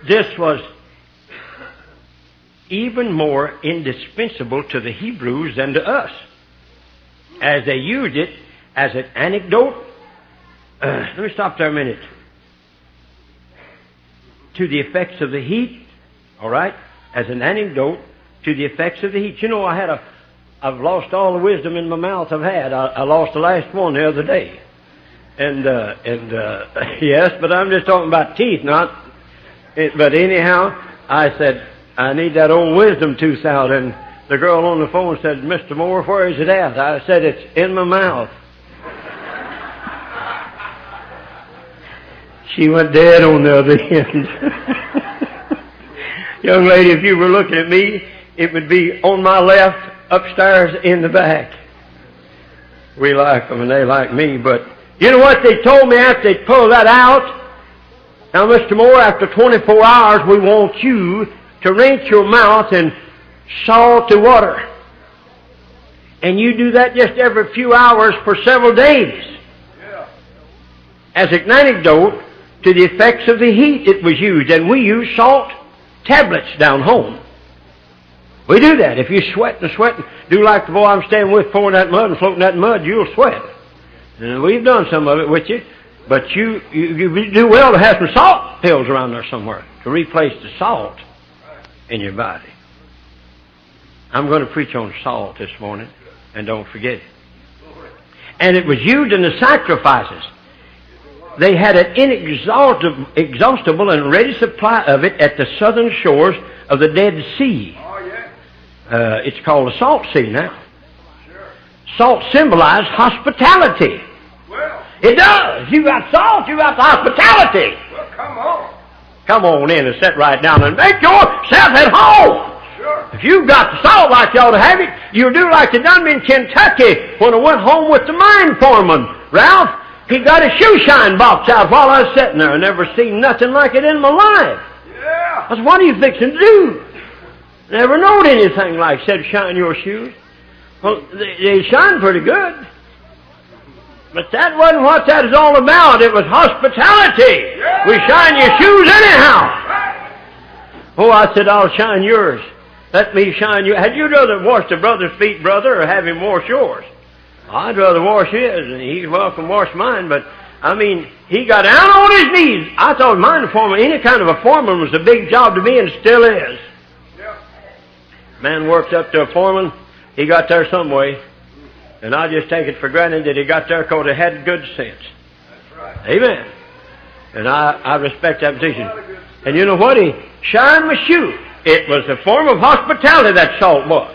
this was even more indispensable to the Hebrews than to us, as they used it as an anecdote. Let me stop there a minute. To the effects of the heat, all right, as an anecdote to the effects of the heat. You know, I've lost all the wisdom in my mouth I've had. I lost the last one the other day. And yes, but I'm just talking about teeth, not. But anyhow, I said, I need that old wisdom tooth out. And the girl on the phone said, Mr. Moore, where is it at? I said, it's in my mouth. She went dead on the other end. Young lady, if you were looking at me, it would be on my left, upstairs in the back. We like them and they like me, but you know what they told me after they pulled that out? Now, Mr. Moore, after 24 hours, we want you to rinse your mouth in salty water. And you do that just every few hours for several days. As an anecdote to the effects of the heat it was used. And we use salt tablets down home. We do that. If you sweat and sweat, do like the boy I'm staying with, pouring that mud and floating that mud, you'll sweat. And we've done some of it with you. But you do well to have some salt pills around there somewhere to replace the salt in your body. I'm going to preach on salt this morning, and don't forget it. And it was used in the sacrifices. They had an inexhaustible and ready supply of it at the southern shores of the Dead Sea. It's called the Salt Sea now. Salt symbolized hospitality. It does. You got salt, you got the hospitality. Well, come on. Come on in and sit right down and make yourself at home. Sure. If you've got the salt like you ought to have it, you'll do like they done me in Kentucky when I went home with the mine foreman. Ralph, he got a shoe shine box out while I was sitting there. I never seen nothing like it in my life. Yeah. I said, what are you fixing to do? Never knowed anything like said shine your shoes. Well, they shine pretty good. But that wasn't what that is all about. It was hospitality. Yeah. We shine your shoes anyhow. Oh, I said, I'll shine yours. Let me shine you. Had you rather wash the brother's feet, brother, or have him wash yours? I'd rather wash his, and he's welcome to wash mine. But, I mean, he got down on his knees. I thought mine foreman, any kind of a foreman was a big job to me, and still is. Yeah. Man worked up to a foreman. He got there some way. And I just take it for granted that he got there because he had good sense. That's right. Amen. And I respect that position. And you know what? He shined my shoe. It was a form of hospitality, that salt was.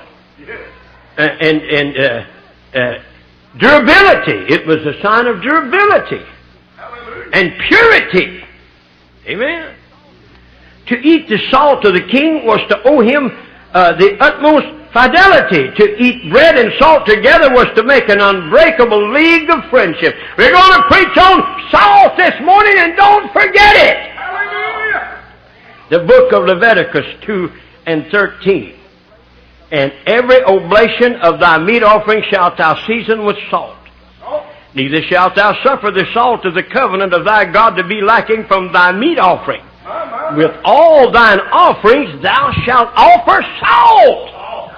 Yes. And durability. It was a sign of durability. Hallelujah. And purity. Amen. To eat the salt of the king was to owe him the utmost fidelity. To eat bread and salt together was to make an unbreakable league of friendship. We're going to preach on salt this morning, and don't forget it. Hallelujah. The book of Leviticus 2 and 13. And every oblation of thy meat offering shalt thou season with salt. Neither shalt thou suffer the salt of the covenant of thy God to be lacking from thy meat offering. With all thine offerings thou shalt offer salt.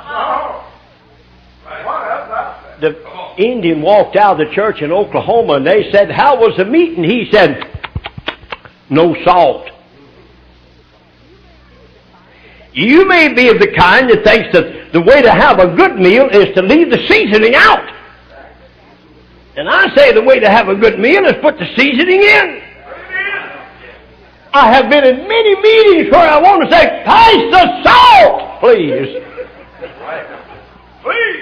The Indian walked out of the church in Oklahoma, and they said, how was the meat? And he said, no salt. You may be of the kind that thinks that the way to have a good meal is to leave the seasoning out. And I say the way to have a good meal is put the seasoning in. I have been in many meetings where I want to say, pass the salt, please. Please.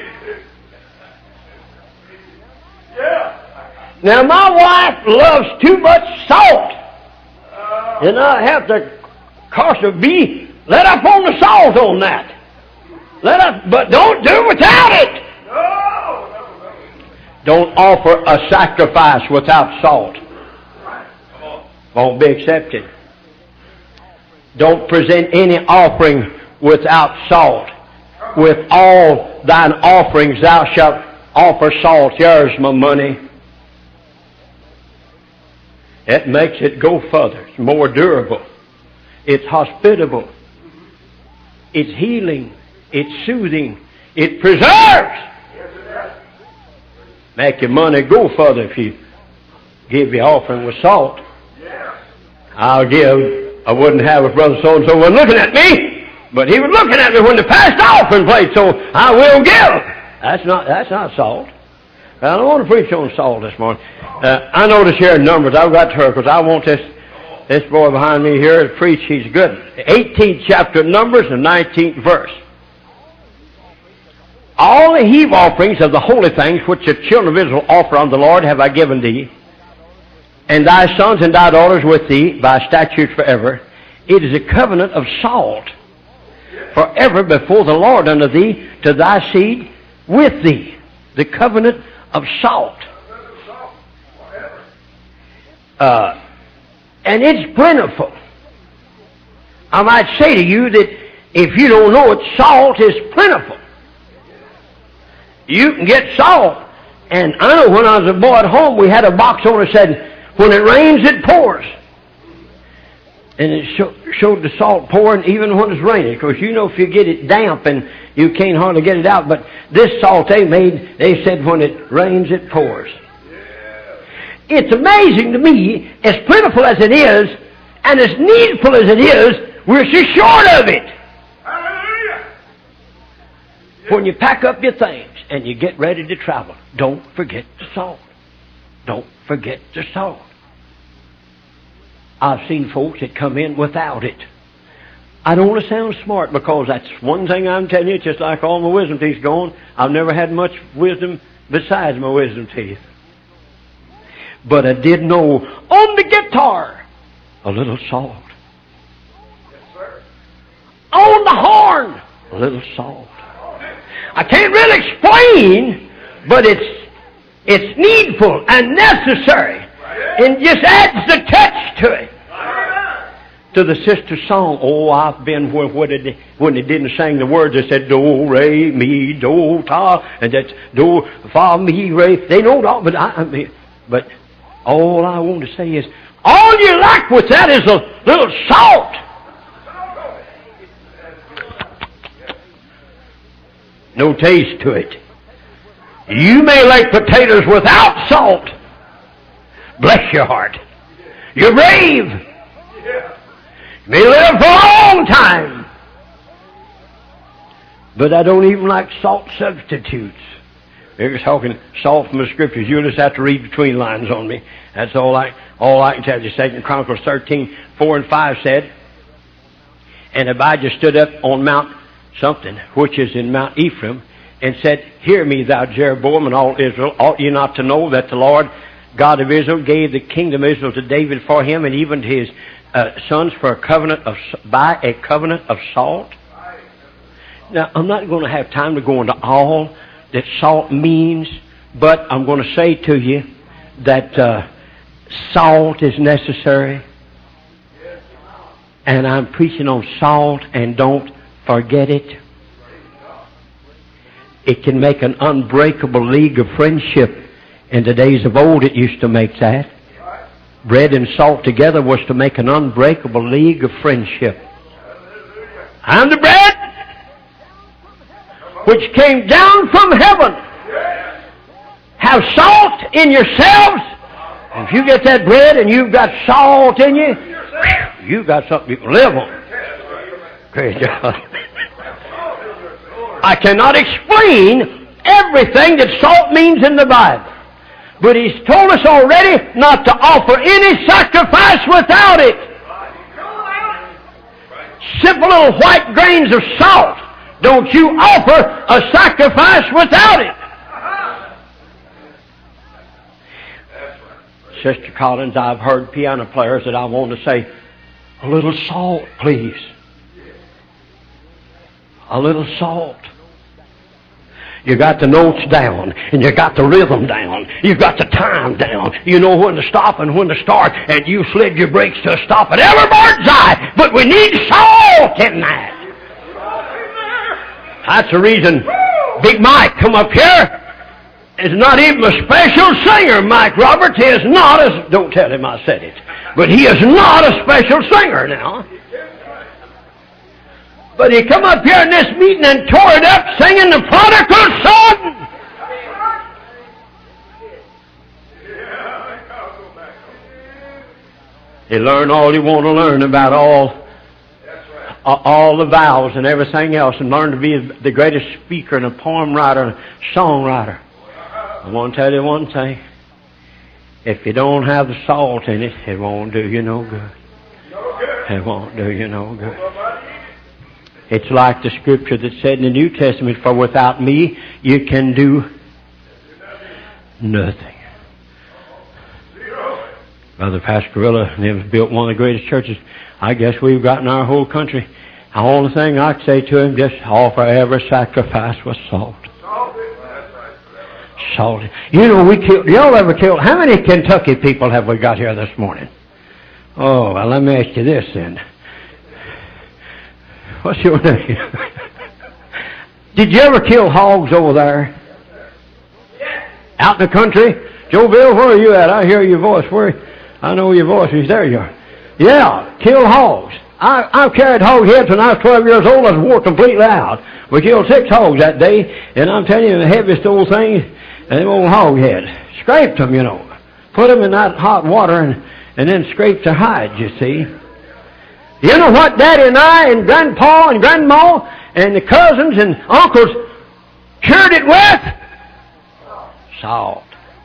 Yeah. Now, my wife loves too much salt. And I have to, course, let up on the salt on that. But don't do without it. No. Don't offer a sacrifice without salt. Won't be accepted. Don't present any offering without salt. With all thine offerings thou shalt offer salt. Here's my money. It makes it go further. It's more durable. It's hospitable. It's healing. It's soothing. It preserves. Make your money go further if you give your offering with salt. I'll give. I wouldn't have if Brother so-and-so was looking at me, but he was looking at me when the passed offering plate, so I will give. That's not salt. I don't want to preach on salt this morning. I notice here in Numbers, I've got to her because I want this boy behind me here to preach. He's good. 18th chapter of Numbers, the 19th verse. All the heave offerings of the holy things which the children of Israel offer unto the Lord have I given thee, and thy sons and thy daughters with thee by statutes forever. It is a covenant of salt forever before the Lord unto thee, to thy seed with thee. The covenant of salt. And it's plentiful. I might say to you that if you don't know it, salt is plentiful. You can get salt. And I know when I was a boy at home, we had a box on it that said, when it rains, it pours. And it showed the salt pouring even when it's raining. Because you know if you get it damp and you can't hardly get it out. But this salt they made, they said when it rains, it pours. It's amazing to me, as plentiful as it is, and as needful as it is, we're so short of it. Hallelujah. When you pack up your things and you get ready to travel, don't forget the salt. Don't forget the salt. I've seen folks that come in without it. I don't want to sound smart because that's one thing I'm telling you, just like all my wisdom teeth gone. I've never had much wisdom besides my wisdom teeth. But I did know on the guitar a little salt. Yes, sir. On the horn a little salt. I can't really explain, but it's needful and necessary. And just adds the touch to it. To the sister's song, oh, I've been when they didn't sing the words, they said, do, re, mi, do, ta, and that's do, fa, mi, re. They know it all, but all I want to say is, all you lack with that is a little salt. No taste to it. You may like potatoes without salt. Bless your heart. You're brave. You may live for a long time. But I don't even like salt substitutes. They're talking salt from the Scriptures. You'll just have to read between lines on me. That's all I can tell you. 2 Chronicles 13:4-5 said, and Abijah stood up on Mount something, which is in Mount Ephraim, and said, hear me, thou Jeroboam, and all Israel. Ought you not to know that the Lord God of Israel gave the kingdom of Israel to David for him, and even to his sons for by a covenant of salt? Now, I'm not going to have time to go into all that salt means, but I'm going to say to you that salt is necessary. And I'm preaching on salt, and don't forget it. It can make an unbreakable league of friendship. In the days of old, it used to make that. Bread and salt together was to make an unbreakable league of friendship. I'm the bread which came down from heaven. Have salt in yourselves. If you get that bread and you've got salt in you, you've got something you can live on. Praise God. I cannot explain everything that salt means in the Bible. But He's told us already not to offer any sacrifice without it. Simple little white grains of salt. Don't you offer a sacrifice without it. Sister Collins, I've heard piano players that I want to say, a little salt, please. A little salt. You got the notes down, and you got the rhythm down. You got the time down. You know when to stop and when to start, and you slid your brakes to a stop at every bird's eye. But we need salt in that. That's the reason Big Mike come up here is not even a special singer. Mike Roberts is not a... Don't tell him I said it. But he is not a special singer now. But he come up here in this meeting and tore it up singing the prodigal son. He learned all he wanted to learn about all the vowels and everything else, and learned to be the greatest speaker and a poem writer and a songwriter. I want to tell you one thing. If you don't have the salt in it, it won't do you no good. It won't do you no good. It's like the scripture that said in the New Testament, for without me you can do nothing. Brother Pasquarilla has built one of the greatest churches I guess we've got in our whole country. The only thing I'd say to him, just offer every sacrifice with salt. Salt. You know, y'all ever killed, how many Kentucky people have we got here this morning? Oh, well, let me ask you this then. What's your name? Did you ever kill hogs over there? Out in the country? Joe Bill, where are you at? I hear your voice. I know your voice. There you are. Yeah, kill hogs. I carried hog heads when I was 12 years old. I was wore completely out. We killed 6 hogs that day, and I'm telling you, the heaviest old thing, them old hog heads. Scraped them, you know. Put them in that hot water and then scraped their hides, you see. You know what Daddy and I and Grandpa and Grandma and the cousins and uncles cured it with? Salt.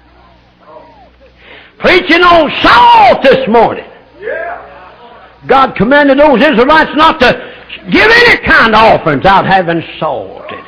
Preaching on salt this morning. God commanded those Israelites not to give any kind of offerings without having salt in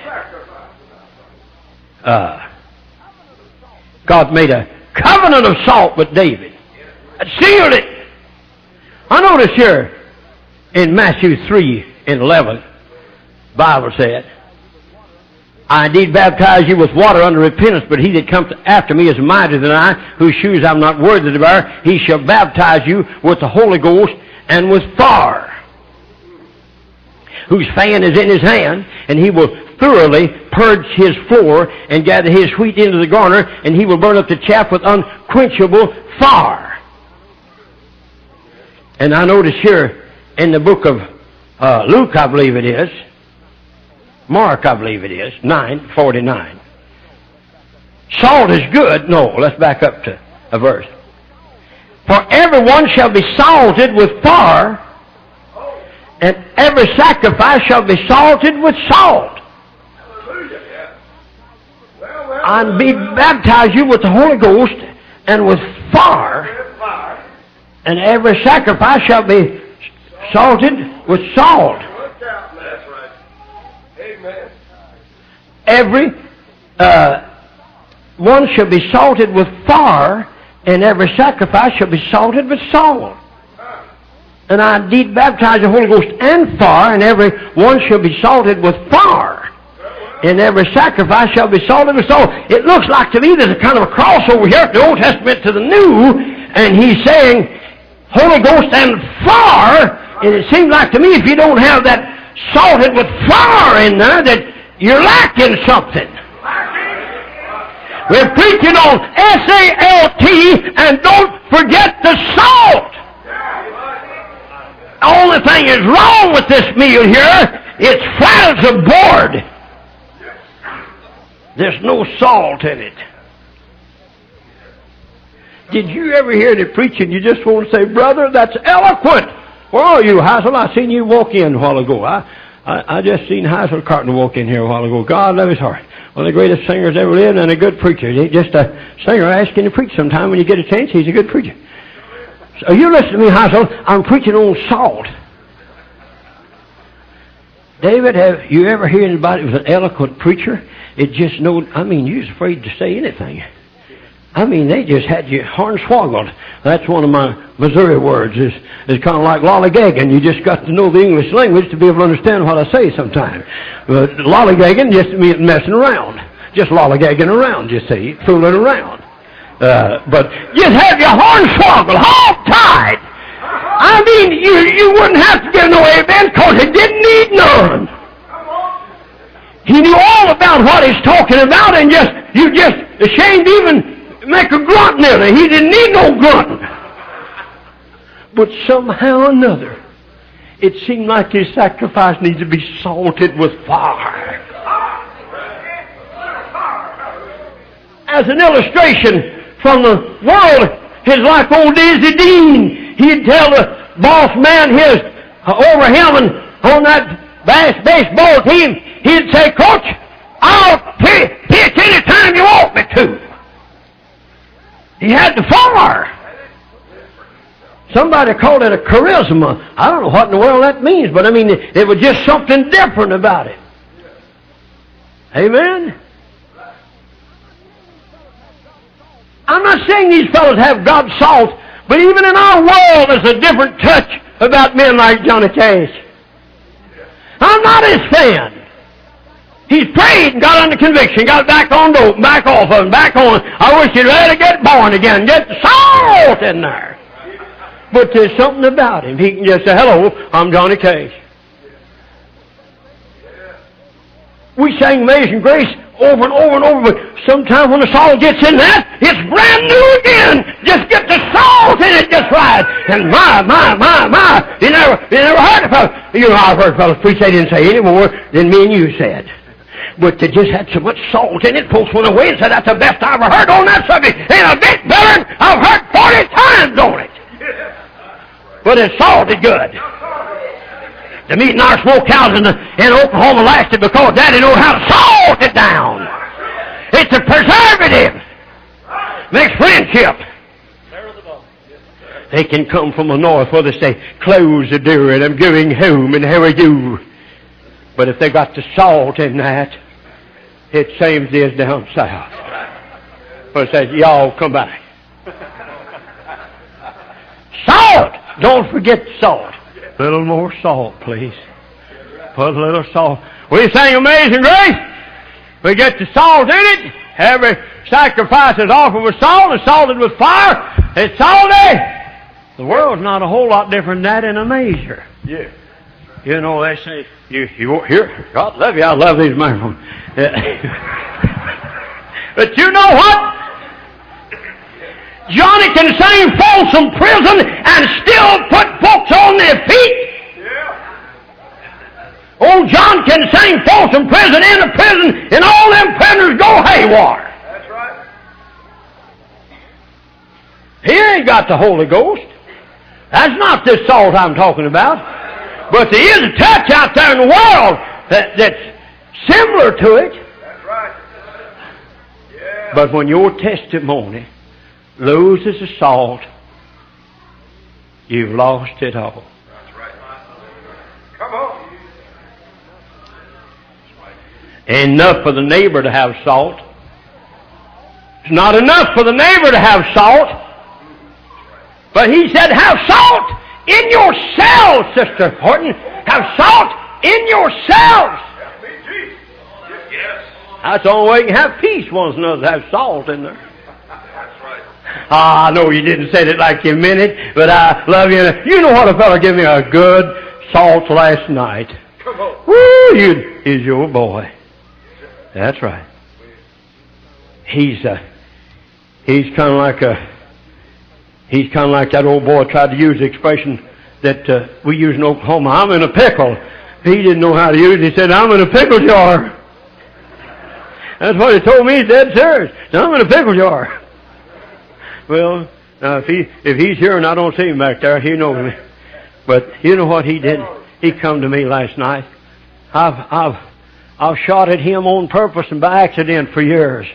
it. God made a covenant of salt with David. Sealed it. I notice here in Matthew 3:11, the Bible said, I indeed baptize you with water unto repentance, but he that cometh after me is mightier than I, whose shoes I'm not worthy to bear. He shall baptize you with the Holy Ghost and with fire, whose fan is in his hand, and he will thoroughly purge his floor and gather his wheat into the garner, and he will burn up the chaff with unquenchable fire. And I notice here in the book of Luke, I believe it is, Mark, I believe it is, 9:49. Salt is good. No, let's back up to a verse. For everyone shall be salted with fire, and every sacrifice shall be salted with salt. And be baptized you with the Holy Ghost and with fire, and every sacrifice shall be salted with salt. Every one shall be salted with fire, and every sacrifice shall be salted with salt. And I indeed baptize the Holy Ghost and fire, and every one shall be salted with fire, and every sacrifice shall be salted with salt. It looks like to me there's a kind of a crossover here from the Old Testament to the New, and he's saying Holy Ghost and fire, and it seems like to me if you don't have that salted with fire in there, that you're lacking something. We're preaching on SALT, and don't forget the salt. The only thing is wrong with this meal here, it's flat as a board. There's no salt in it. Did you ever hear the preaching? You just want to say, brother, that's eloquent. Where are you, Hazel? I seen you walk in a while ago. I just seen Hazel Carton walk in here a while ago. God love his heart. One of the greatest singers ever lived and a good preacher. He's just a singer asking to preach sometime when you get a chance. He's a good preacher. So you listen to me, Hazel. I'm preaching on salt. David, have you ever heard anybody who was an eloquent preacher? It just you was afraid to say anything. They just had you hornswoggled. That's one of my Missouri words. Is kind of like lollygagging. You just got to know the English language to be able to understand what I say sometimes. But lollygagging just means messing around. Just lollygagging around, you see. Fooling around. But just have your hornswoggled, hog tied. You wouldn't have to give no amen because he didn't need none. He knew all about what he's talking about, and you just ashamed to even make a grunt nearly. He didn't need no grunt. But somehow or another, it seemed like his sacrifice needs to be salted with fire. As an illustration from the world, it's like old Dizzy Dean. He'd tell the boss man his over him and on that baseball team, he'd say, Coach, I'll pitch any time you want me to. He had the fire. Somebody called it a charisma. I don't know what in the world that means, but I mean, it was just something different about it. Amen? I'm not saying these fellows have God's salt, but even in our world there's a different touch about men like Johnny Cash. I'm not his fan. He's prayed and got under conviction, got back on dope, back off of him, back on. I wish he'd rather get born again, get the salt in there. But there's something about him. He can just say, hello, I'm Johnny Cash. We sang Amazing Grace over and over and over, but sometimes when the salt gets in that, it's brand new again. Just get the salt in it just right. And my. You never heard a fellow. You know, I've heard fellows preach, they didn't say any more than me and you said. But they just had so much salt in it, folks went away and said, that's the best I ever heard on that subject. Ain't a bit better than I've heard 40 times on it. But it's salted good. The meat in our smokehouse in Oklahoma lasted because Daddy knew how to salt it down. It's a preservative. Makes friendship. They can come from the north where they say, close the door and I'm going home and how are you? But if they got the salt in that, it's same as it is down south. Where it says, y'all come back. Salt! Don't forget salt. A little more salt, please. Put a little salt. We sing Amazing Grace. We get the salt in it. Every sacrifice is offered with salt and salted with fire. It's salty. The world's not a whole lot different than that in a measure. Yeah. You know, they say, you won't hear. God love you. I love these microphones. But you know what? Johnny can sing Folsom Prison and still put folks on their feet. Yeah. Old John can sing Folsom Prison in a prison and all them prisoners go haywire. That's right. He ain't got the Holy Ghost. That's not this salt I'm talking about. But there is a touch out there in the world that's similar to it. That's right. Yeah. But when your testimony loses the salt, you've lost it all. That's right. Come on. Enough for the neighbor to have salt. It's not enough for the neighbor to have salt. But he said, have salt in yourselves, Sister Horton. Have salt in yourselves. Yes. That's the only way you can have peace, one another, to have salt in there. That's right. I know you didn't say it like you meant it, but I love you. You know what, a fellow gave me a good salt last night. Come on. Woo, he's your boy. That's right. He's kind of like that old boy tried to use the expression that we use in Oklahoma. I'm in a pickle. He didn't know how to use it. He said, I'm in a pickle jar. That's what he told me. He said, serious. I'm in a pickle jar. Well, if he's here and I don't see him back there, he knows me. But you know what he did? He come to me last night. I've shot at him on purpose and by accident for years.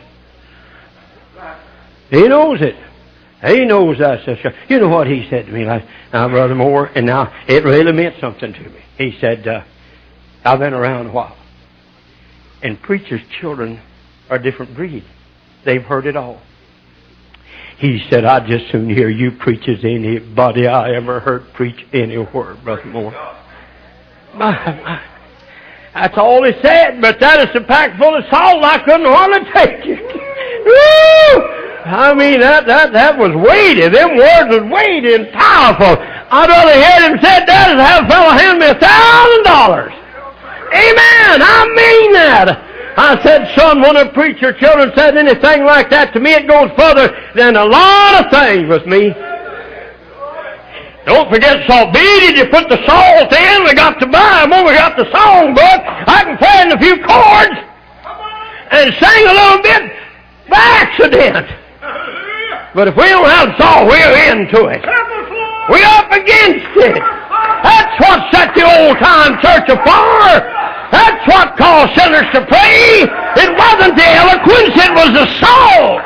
He knows it. He knows that, sister. You know what he said to me last night? Now, Brother Moore, and now it really meant something to me. He said, I've been around a while. And preachers' children are a different breed. They've heard it all. He said, I'd just soon hear you preach as anybody I ever heard preach anywhere, Brother Moore. My. That's all he said, but that is a pack full of salt I couldn't hardly take it. Woo! I mean, that was weighty. Them words was weighty and powerful. I'd rather hear him said that than have a fellow hand me $1,000. Amen! I mean that. I said, son, when a preacher children said anything like that to me, it goes further than a lot of things with me. Don't forget salt. Be did you put the salt in? We got the Bible. We got the songbook. I can play in a few chords and sing a little bit by accident. But if we don't have salt, we're into it. We're up against it. That's what set the old-time church afire. That's what caused sinners to pray. It wasn't the eloquence, it was the salt.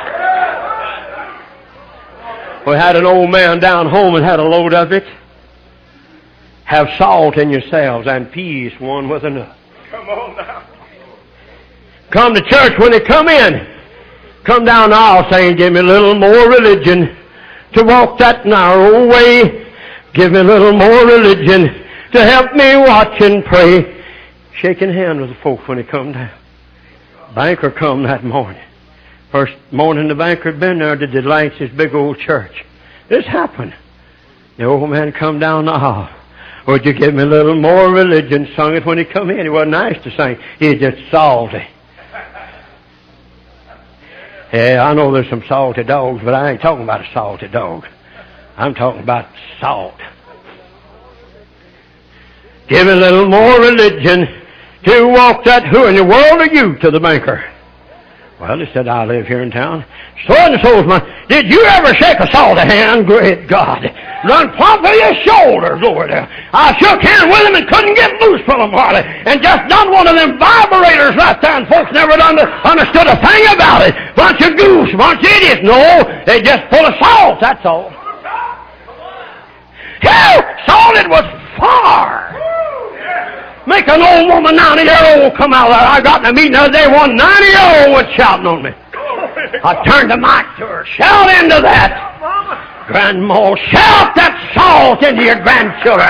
We had an old man down home and had a load of it. Have salt in yourselves and peace one with another. Come on now. Come to church when they come in. Come down the aisle saying, give me a little more religion to walk that narrow way. Give me a little more religion to help me watch and pray. Shaking hands with the folks when they come down. Banker come that morning. First morning the banker had been there to delight his big old church. This happened. The old man come down the aisle. Would you give me a little more religion? Sung it when he come in. He wasn't nice to sing. He was just salty. Yeah, I know there's some salty dogs, but I ain't talking about a salty dog. I'm talking about salt. Give me a little more religion to walk that. Who in the world are you? To the banker. Well, he said, I live here in town. So and so's mine. Did you ever shake a salty hand? Great God. Run plump to your shoulders over there. I shook hands with him and couldn't get loose from him hardly. And just done one of them vibrators right there, and folks never understood a thing about it. Bunch of goose, bunch of idiots. No, they just full of salt, that's all. Hell, salted was far. Make an old woman 90-year-old come out there. I got in a meeting the other day, one 90-year-old was shouting on me. I turned the mic to her. Shout into that. Grandma, shout that salt into your grandchildren.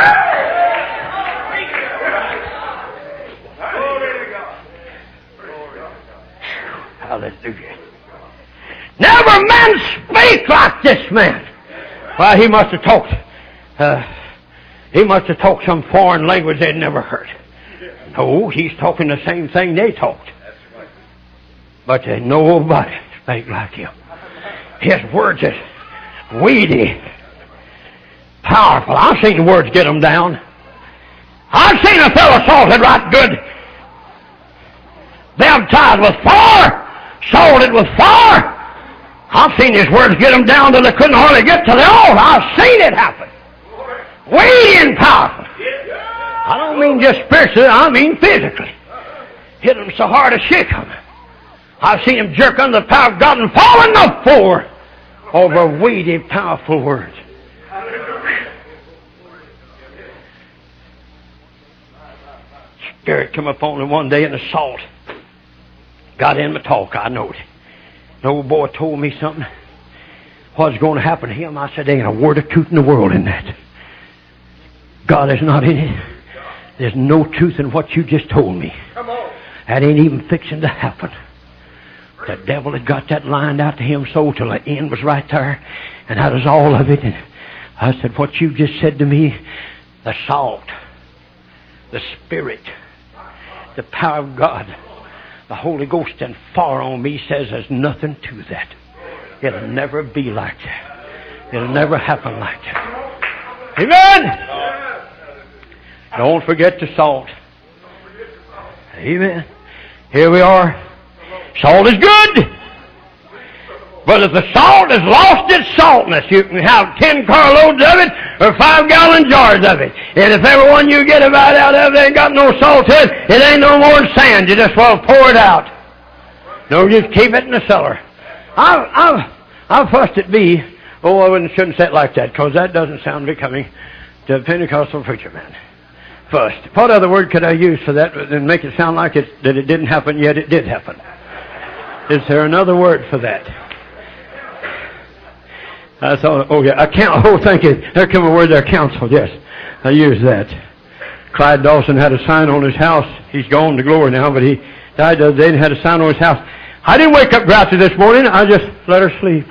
Hallelujah. Never man spake like this man. Well, he must have talked. He must have talked some foreign language they'd never heard. No, he's talking the same thing they talked. But nobody spake like him. His words is weedy, powerful. I've seen the words get them down. I've seen a fellow salted right good, baptized with fire, salted with fire. I've seen his words get them down till they couldn't hardly get to the altar. I've seen it happen. Weighty and powerful. I don't mean just spiritually, I mean physically. Hit them so hard to shake them. I've seen him jerk under the power of God and fall on the floor over weighty, powerful words. Spirit come upon him one day in the salt. Got in my talk, I know it. The old boy told me something. What's going to happen to him? I said, there ain't a word of truth in the world in that. God is not in it. There's no truth in what you just told me. Come on. That ain't even fixing to happen. The devil had got that lined out to him so till the end was right there. And that was all of it. And I said, what you just said to me, the salt, the Spirit, the power of God, the Holy Ghost and fire on me says there's nothing to that. It'll never be like that. It'll never happen like that. Amen? Don't forget the salt. Amen. Here we are. Salt is good. But if the salt has lost its saltness, you can have 10 carloads of it or 5-gallon jars of it. And if every one you get about out of it ain't got no salt to it, it ain't no more than sand. You just want to pour it out. No, just keep it in the cellar. I've fussed at me. Oh, I shouldn't say it like that, because that doesn't sound becoming to a Pentecostal preacher man. Fussed. What other word could I use for that and make it sound like that it didn't happen, yet it did happen? Is there another word for that? I thought, oh yeah, account. Oh, thank you. There come a word there, counsel. Yes, I used that. Clyde Dawson had a sign on his house. He's gone to glory now, but he died the other day and had a sign on his house. I didn't wake up grouchy this morning. I just let her sleep.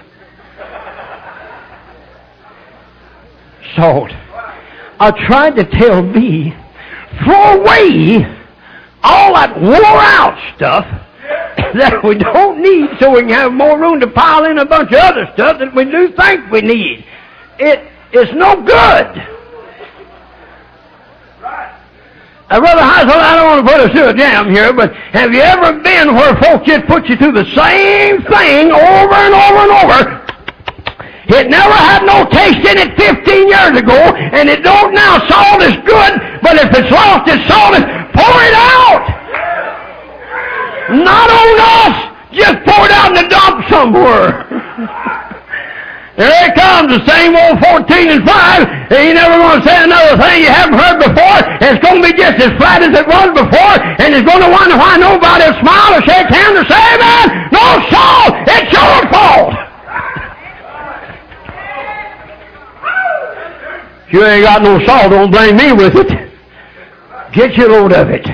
Salt. I tried to tell B, throw away all that wore-out stuff that we don't need so we can have more room to pile in a bunch of other stuff that we do think we need. It is no good. Brother Heisel, I don't want to put us through a jam here, but have you ever been where folks just put you through the same thing over and over and over? It never had no taste in it 15 years ago, and it don't now. Salt is good, but if it's lost its saltiness, pour it out. Not on us. Just pour it out in the dump somewhere. There it comes, the same old 14 and 5. He never going to say another thing you haven't heard before. It's going to be just as flat as it was before, and it's going to wonder why nobody will smile or shake hands or say, amen. No salt. It's your fault. If you ain't got no salt, don't blame me with it. Get your load of it.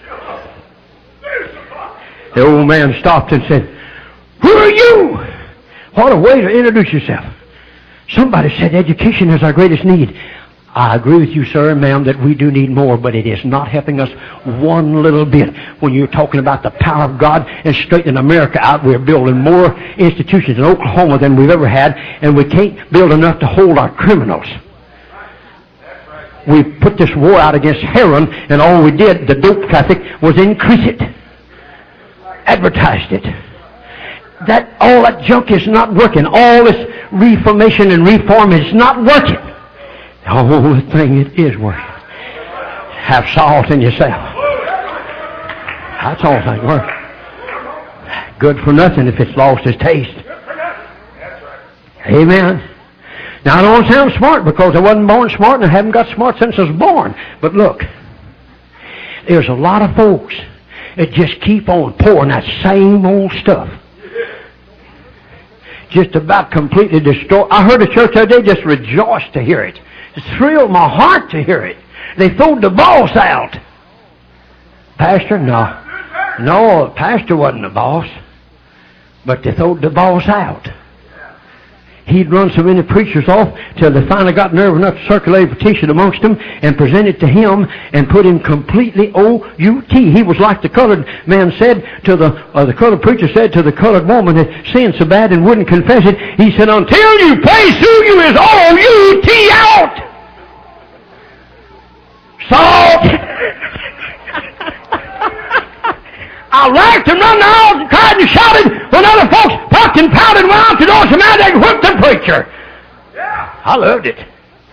The old man stopped and said, who are you? What a way to introduce yourself. Somebody said education is our greatest need. I agree with you, sir and ma'am, that we do need more, but it is not helping us one little bit. When you're talking about the power of God and straightening America out, we're building more institutions in Oklahoma than we've ever had, and we can't build enough to hold our criminals. We put this war out against heroin, and all we did, the dope traffic, was increase it. Advertised it. All that junk is not working. All this reformation and reform is not working. The only thing it is working. Have salt in yourself. That's all thing working. Good for nothing if it's lost its taste. Amen. Now, I don't sound smart because I wasn't born smart and I haven't got smart since I was born. But look, there's a lot of folks that just keep on pouring that same old stuff. Just about completely destroy. I heard a church the other day just rejoiced to hear it. It thrilled my heart to hear it. They throwed the boss out. Pastor? No, pastor wasn't the boss. But they throwed the boss out. He'd run so many preachers off till they finally got nerve enough to circulate a petition amongst them and present it to him and put him completely O-U-T. He was like the colored man said to the colored preacher said to the colored woman that sinned so bad and wouldn't confess it. He said, until you place who you is O-U-T out. Salt. I laughed and run out and cried and shouted when other folks puffed and pouted and went out the door so mad they whipped the preacher. I loved it.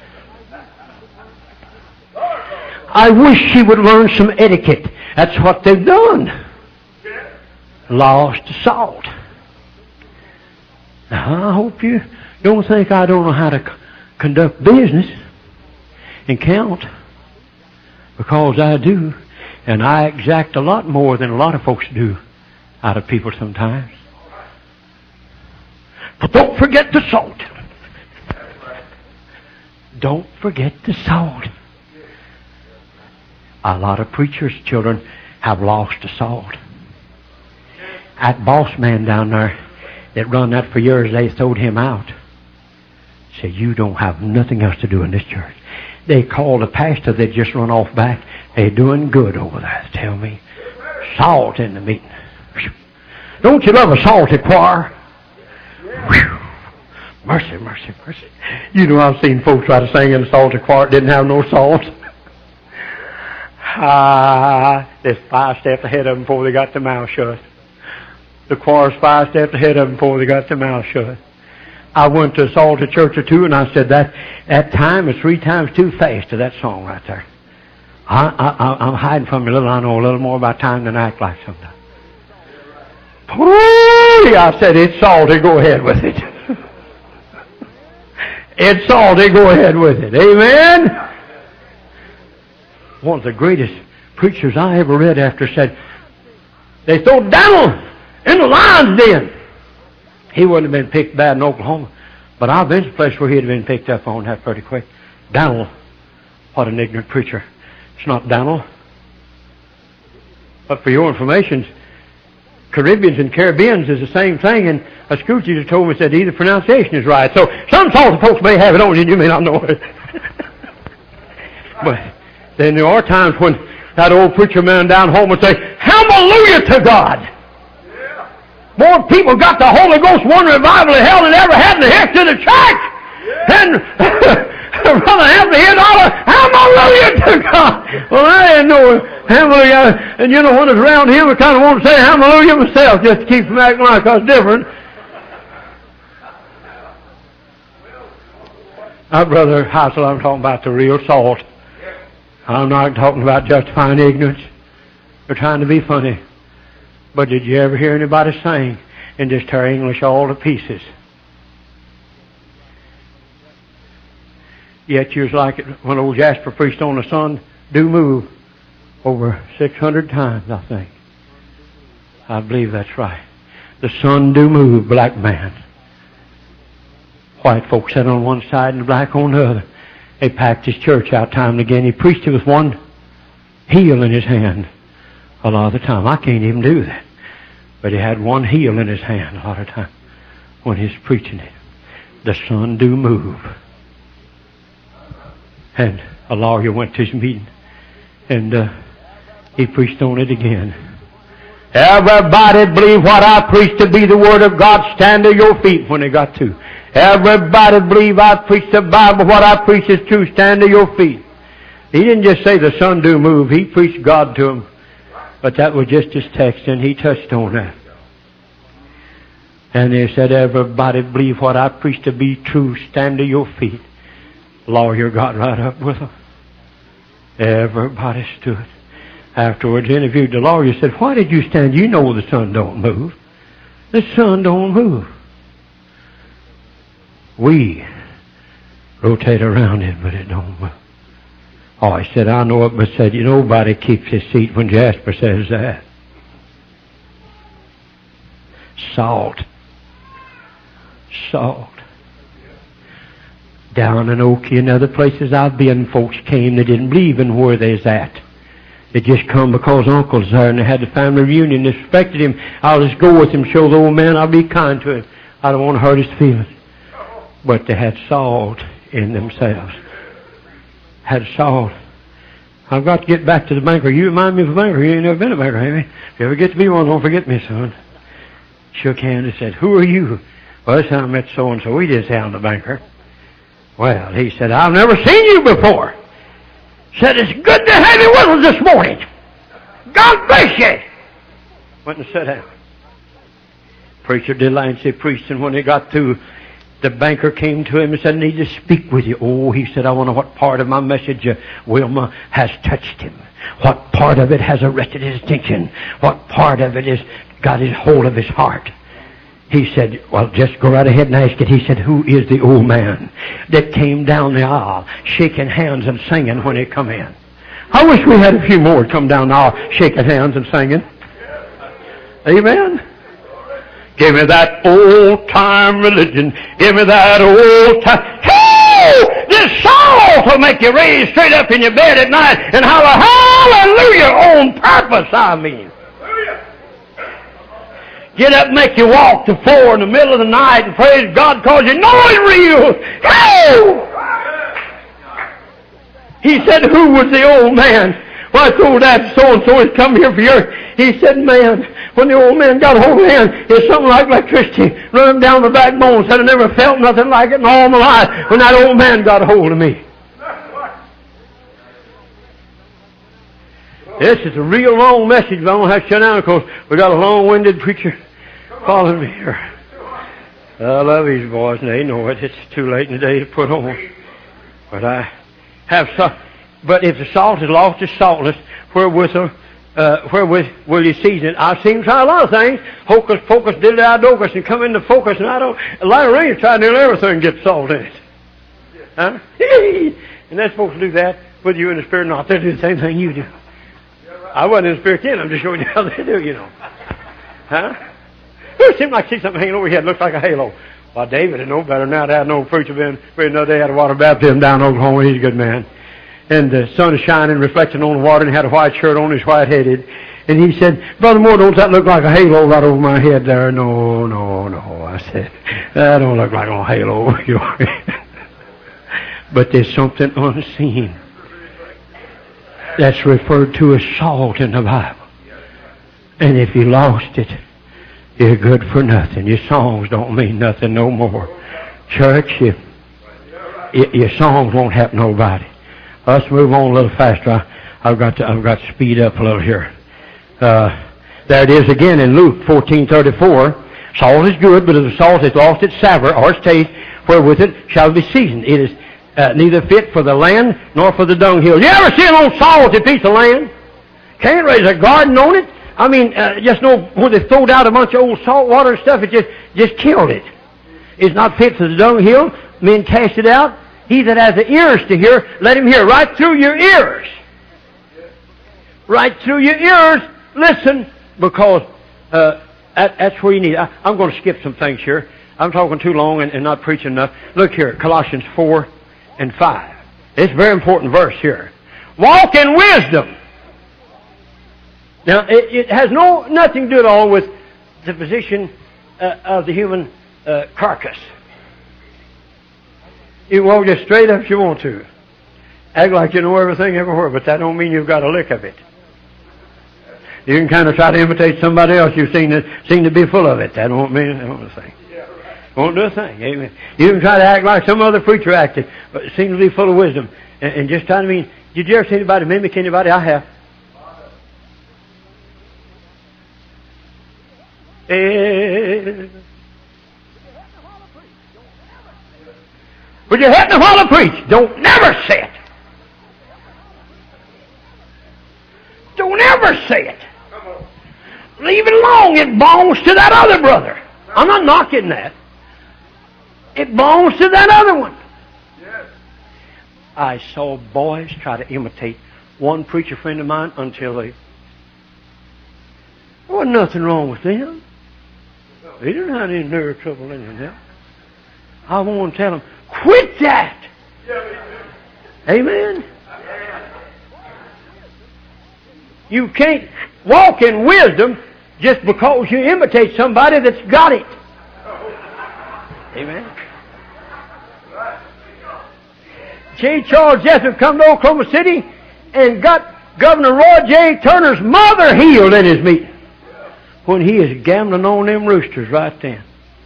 I wish she would learn some etiquette. That's what they've done. Lost salt. Now, I hope you don't think I don't know how to conduct business and count, because I do. And I exact a lot more than a lot of folks do out of people sometimes. But don't forget the salt. Don't forget the salt. A lot of preachers' children have lost the salt. That boss man down there that run that for years, they throwed him out. Said, you don't have nothing else to do in this church. They called a pastor that just run off back. They're doing good over there, tell me. Salt in the meeting. Don't you love a salty choir? Whew. Mercy, mercy, mercy. You know, I've seen folks try to sing in a salty choir that didn't have no salt. They're 5 steps ahead of them before they got their mouth shut. The choir's 5 steps ahead of them before they got their mouth shut. I went to a salty church or two, and I said that time is 3 times too fast to that song right there. I'm hiding from you a little. I know a little more about time than I act like sometimes. I said, it's salty, go ahead with it. It's salty, go ahead with it. Amen? One of the greatest preachers I ever read after said, they threw Daniel in the lion's den. He wouldn't have been picked bad in Oklahoma, but I've been to a place where he'd have been picked up on that pretty quick. Daniel, what an ignorant preacher. It's not Daniel. But for your information, Caribbeans and Caribbeans is the same thing, and a school teacher told me that either pronunciation is right. So some salty folks may have it on you, and you may not know it. But then there are times when that old preacher man down home would say, hallelujah to God. More people got the Holy Ghost one revival in hell than ever had in the history of the church. Then Brother Anthony here, hallelujah to God. Well, I didn't know hallelujah. And you know, when it's around him, I kind of want to say hallelujah myself just to keep from acting like I was different. Brother Hassel, I'm talking about the real salt. I'm not talking about justifying ignorance or trying to be funny. But did you ever hear anybody sing and just tear English all to pieces? Yet you was like it when old Jasper preached on the sun do move over 600 times, I think. I believe that's right. The sun do move, black man. White folks sat on one side and the black on the other. They packed his church out time and again. He preached it with one heel in his hand a lot of the time. I can't even do that. But he had one heel in his hand a lot of time when he's preaching it. The sun do move. And a lawyer went to his meeting and he preached on it again. Everybody believe what I preach to be the Word of God. Stand to your feet when they got to. Everybody believe I preach the Bible. What I preach is true. Stand to your feet. He didn't just say the sun do move. He preached God to him. But that was just his text, and he touched on that. And they said, everybody believe what I preach to be true. Stand to your feet. The lawyer got right up with them. Everybody stood. Afterwards interviewed the lawyer. Said, why did you stand? You know the sun don't move. The sun don't move. We rotate around it, but it don't move. Oh, he said, I know it, but said, nobody keeps his seat when Jasper says that. Salt. Salt. Down in Okie and other places I've been, folks came, they didn't believe in where they's at. They just come because Uncle's there and they had the family reunion. They respected him. I'll just go with him, show the old man I'll be kind to him. I don't want to hurt his feelings. But they had salt in themselves. Had salt. I've got to get back to the banker. You remind me of a banker. You ain't never been a banker, have you? If you ever get to be one, don't forget me, son. Shook hands and said, who are you? Well, I met so-and-so. We just found the banker. Well, he said, I've never seen you before. Said, it's good to have you with us this morning. God bless you. Went and sat down. Preacher Delancey preached, and when he got through, the banker came to him and said, I need to speak with you. Oh, he said, I wonder what part of my message, Wilma, has touched him. What part of it has arrested his attention. What part of it has got his hold of his heart. He said, well, just go right ahead and ask it. He said, who is the old man that came down the aisle shaking hands and singing when he come in? I wish we had a few more come down the aisle shaking hands and singing. Amen? Give me that old-time religion. Give me that old-time... Hey! This salt will make you raise straight up in your bed at night and holler, hallelujah, on purpose, I mean. Get up and make you walk to 4 in the middle of the night and praise God because you know it's real. Hey! He said, who was the old man? Well, I told that so-and-so has come here for yours. He said, man, when the old man got a hold of me, it's something like electricity running down the backbone. Said I never felt nothing like it in all my life when that old man got a hold of me. This is a real long message, but I'm going to have to shut down because we got a long-winded preacher following me here. I love these boys, and they know it. It's too late in the day to put on. But I have some. But if the salt is lost, it's saltless. Wherewith will you season it? I've seen try a lot of things. Hocus pocus, diddly-docus, and come into focus, and I don't. A lot of rain try to do everything and get salt in it. Huh? And they're supposed to do that, whether you're in the spirit or not. They do the same thing you do. I wasn't in the spirit then. I'm just showing you how they do, you know. Huh? It seemed like I see something hanging over your head. Looks like a halo. Well, David would know better now. That no preacher been another day had a water baptism down in Oklahoma. He's a good man. And the sun is shining, reflecting on the water, and he had a white shirt on. He's white-headed. And he said, Brother Moore, don't that look like a halo right over my head there? No. I said, that don't look like a halo over your head. But there's something unseen that's referred to as salt in the Bible. And if you lost it, you're good for nothing. Your songs don't mean nothing no more. Church, your songs won't help nobody. Let's move on a little faster. I've got to speed up a little here. There it is again in Luke 14:34. Salt is good, but if the salt has lost its savour or its taste, wherewith it shall be seasoned. It is neither fit for the land nor for the dunghill. You ever see an old salty piece of land? Can't raise a garden on it. I mean, just know when they throwed out a bunch of old salt water and stuff, it just killed it. It's not fit for the dunghill. Men cast it out. He that has the ears to hear, let him hear. Right through your ears. Right through your ears. Listen, because that's where you need. I'm going to skip some things here. I'm talking too long and not preaching enough. Look here, Colossians 4 and 5. It's a very important verse here. Walk in wisdom. Now, it has nothing to do at all with the position of the human carcass. You can walk just straight up if you want to. Act like you know everything everywhere, but that don't mean you've got a lick of it. You can kind of try to imitate somebody else you seem to be full of it. That won't mean it won't do a thing. Won't do a thing. Amen. You can try to act like some other preacher acted, but seem to be full of wisdom. And just trying to mean, did you ever see anybody mimic anybody? I have. But you're having to while I preach. Don't never say it. Don't ever say it. Leave it alone. It belongs to that other brother. I'm not knocking that. It belongs to that other one. Yes. I saw boys try to imitate one preacher friend of mine until there wasn't nothing wrong with them. They didn't have any nerve trouble in them. I want to tell them, quit that. Amen. You can't walk in wisdom just because you imitate somebody that's got it. Amen. J. Charles Jessup come to Oklahoma City and got Governor Roy J. Turner's mother healed in his meeting when he is gambling on them roosters right then.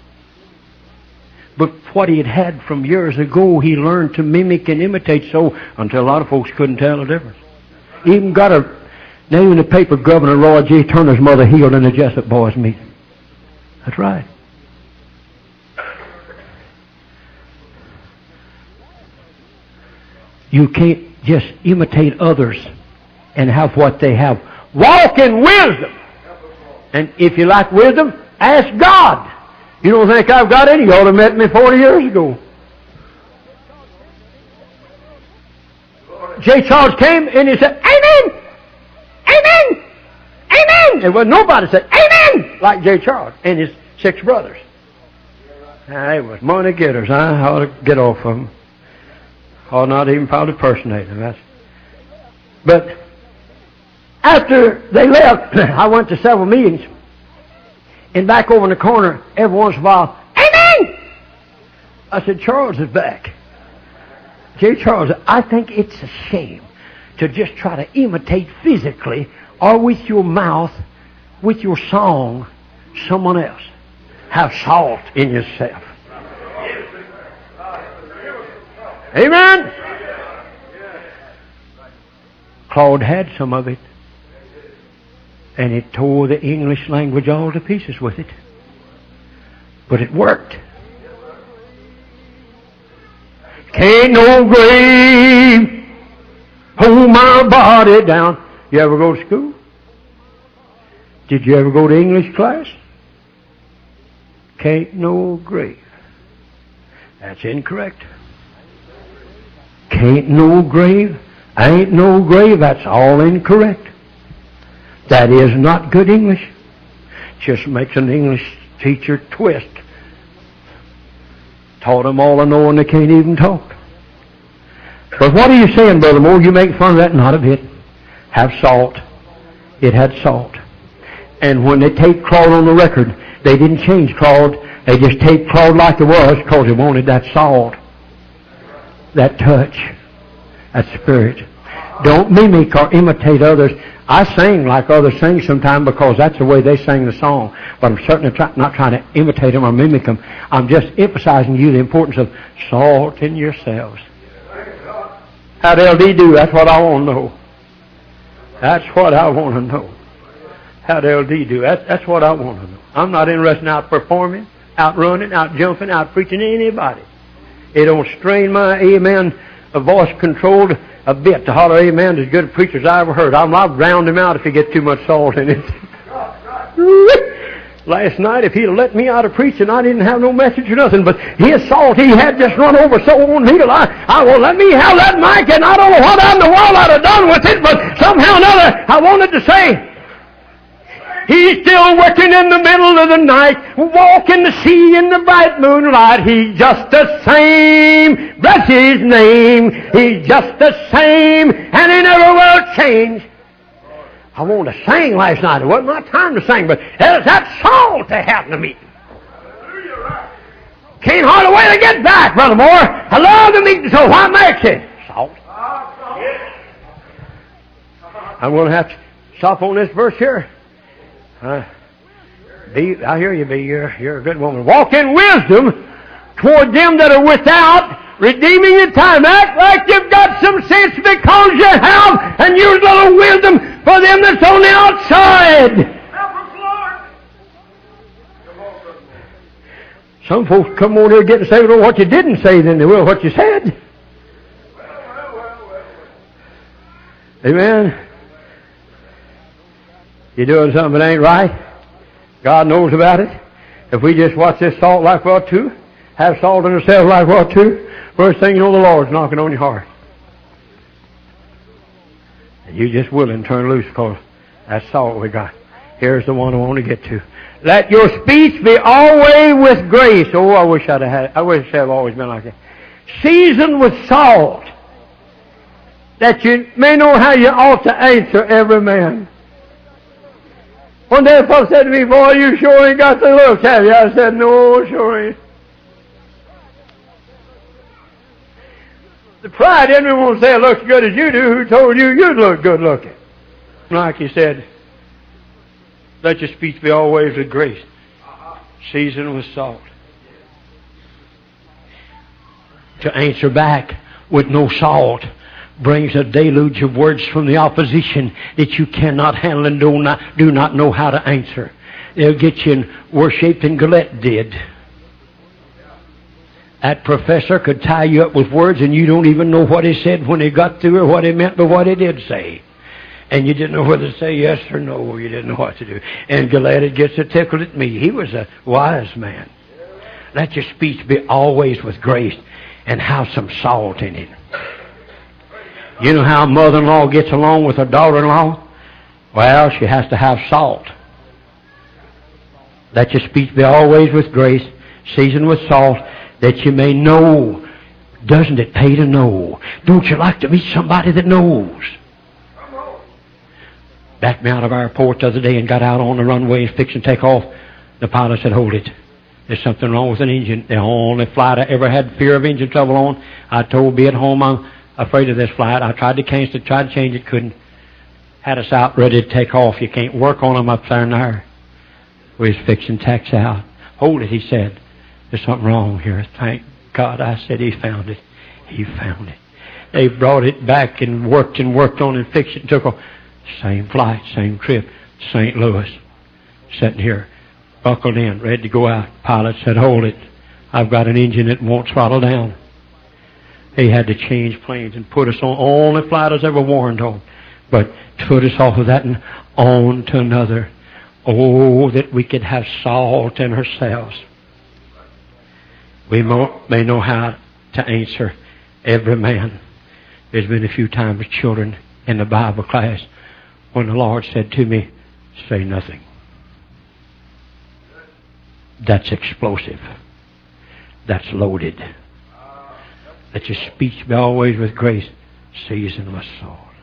But what he had from years ago, he learned to mimic and imitate so until a lot of folks couldn't tell the difference. He even got a name in the paper, Governor Roy J. Turner's mother healed in the Jessup boys' meeting. That's right. You can't just imitate others and have what they have. Walk in wisdom. And if you like wisdom, ask God. You don't think I've got any? You ought to have met me 40 years ago. J. Charles came and he said, Amen! Amen! Amen! And well, nobody said, Amen! Like J. Charles and his 6 brothers. They was money getters. I ought to get off of them. Or not even probably impersonate them. But after they left, I went to several meetings. And back over in the corner, every once in a while, Amen! I said, Charles is back. J. Charles, I think it's a shame to just try to imitate physically or with your mouth, with your song, someone else. Have salt in yourself. Amen? Claude had some of it. And it tore the English language all to pieces with it. But it worked. Can't no grave hold my body down. You ever go to school? Did you ever go to English class? Can't no grave. That's incorrect. Can't no grave. Ain't no grave. That's all incorrect. That is not good English. Just makes an English teacher twist. Taught them all I know and they can't even talk. But what are you saying, Brother Moore? You make fun of that? Not a bit. Have salt. It had salt. And when they taped Claude on the record, they didn't change Claude. They just taped Claude like it was because they wanted that salt. That touch. That spirit. Don't mimic or imitate others. I sing like others sing sometimes because that's the way they sing the song. But I'm certainly not trying to imitate them or mimic them. I'm just emphasizing to you the importance of salt in yourselves. How'd LD do? That's what I want to know. That's what I want to know. How'd LD do? That's what I want to know. I'm not interested in out performing, out running, out jumping, out preaching to anybody. It don't strain my amen, a voice controlled a bit to holler amen as good a preacher as I ever heard. I'll drown him out if he gets too much salt in it. Last night, if he'd have let me out of preaching, I didn't have no message or nothing, but his salt he had just run over so on me till I will let me have that mic, and I don't know what in the world I'd have done with it, but somehow or another I wanted to say, He's still working in the middle of the night, walking the sea in the bright moonlight. He's just the same, bless His name. He's just the same, and He never will change. I wanted to sing last night. It wasn't my time to sing, but there's that salt they have in the meeting. Can't hardly wait to get back, Brother Moore. I love the meeting, so what makes it? Salt. I'm going to have to stop on this verse here. I hear you, B. You're a good woman. Walk in wisdom toward them that are without, redeeming the time. Act like you've got some sense because you have, and use a little wisdom for them that's on the outside. Some folks come on here and get to say what you didn't say than they will what you said. Amen. You're doing something that ain't right. God knows about it. If we just watch this salt like we ought to, have salt in ourselves like we ought to, first thing you know, the Lord's knocking on your heart. And you just willing to turn loose because that's salt we got. Here's the one I want to get to. Let your speech be always with grace. Oh, I wish I wish I'd always been like that. Seasoned with salt, that you may know how you ought to answer every man. One day a fellow said to me, boy, you sure ain't got the looks, have you? I said, no, sure ain't. The pride in me won't say it looks good as you do. Who told you you'd look good looking? Like he said, let your speech be always with grace, seasoned with salt. To answer back with no salt brings a deluge of words from the opposition that you cannot handle and do not know how to answer. They'll get you in worse shape than Gillette did. That professor could tie you up with words and you don't even know what he said when he got through or what he meant by what he did say. And you didn't know whether to say yes or no, or you didn't know what to do. And Gillette gets a tickle at me. He was a wise man. Let your speech be always with grace and have some salt in it. You know how a mother-in-law gets along with her daughter-in-law? Well, she has to have salt. Let your speech be always with grace, seasoned with salt, that you may know. Doesn't it pay to know? Don't you like to meet somebody that knows? Backed me out of our port the other day and got out on the runway and fixed to take off. The pilot said, hold it. There's something wrong with an engine. The only flight I ever had fear of engine trouble on. I told be at home I'm afraid of this flight. I tried to cancel it, tried to change it, couldn't. Had us out ready to take off. You can't work on them up there in there. We was fixing tax out. Hold it, he said. There's something wrong here. Thank God. I said he found it. He found it. They brought it back and worked on it and fixed it and took off. Same flight, same trip, St. Louis. Sitting here, buckled in, ready to go out. Pilot said, hold it. I've got an engine that won't throttle down. He had to change planes and put us on. Only flight I was ever warned on. But to put us off of that and on to another. Oh, that we could have salt in ourselves. We may know how to answer every man. There's been a few times with children in the Bible class when the Lord said to me, say nothing. That's explosive. That's loaded. Let your speech be always with grace, seasoned with salt.